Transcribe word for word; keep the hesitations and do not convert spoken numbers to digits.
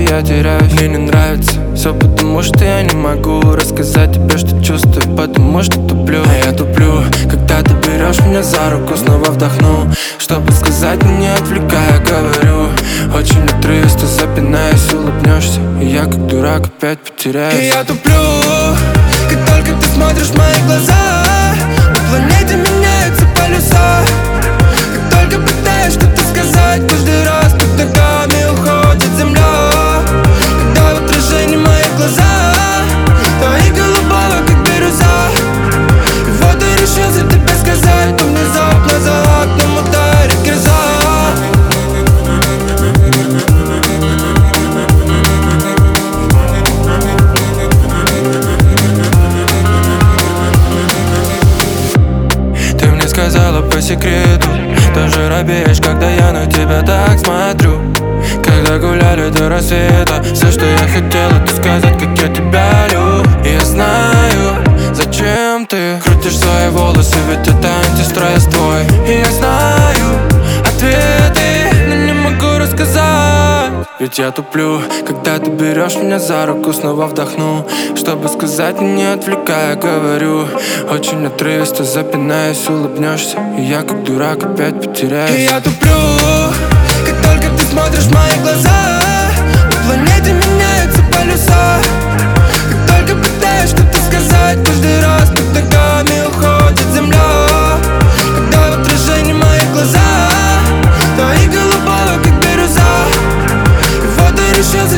я теряюсь. Мне не нравится все, потому что я не могу рассказать тебе, что чувствую, потому что туплю. А я туплю, когда ты берешь меня за руку, снова вдохну, чтобы сказать, не отвлекая, говорю. Очень отрывисто запинаюсь, улыбнешься, и я как дурак опять потеряюсь. И я туплю, как только ты смотришь в мои глаза. На планете меняются полюса. Как только пытаюсь что-то сказать, каждый раз под ногами уходит земля. Когда в отражении моих глаза твои голубого, как бирюза. И вот я решился тебе сказать, но внезапно за окном ударит гроза. Сказала по секрету, тоже робеешь, когда я на тебя так смотрю. Когда гуляли до рассвета, все, что я хотел, это сказать, как я тебя люблю. И я знаю, зачем ты крутишь свои волосы, ведь это антистресс твой. И я знаю ответы, но не могу рассказать. Ведь я туплю, когда ты берешь меня за руку, снова вдохну, чтобы сказать, не отвлекая, говорю. Очень отрывисто запинаюсь, улыбнешься, и я как дурак опять потеряюсь. И я туплю, как только ты смотришь в мои глаза. На планете меняются полюса. Как только пытаюсь что-то сказать, каждый раз под ногами уходит земля. Когда в отражении моих глаза твои голубого, как бирюза. И вот я решился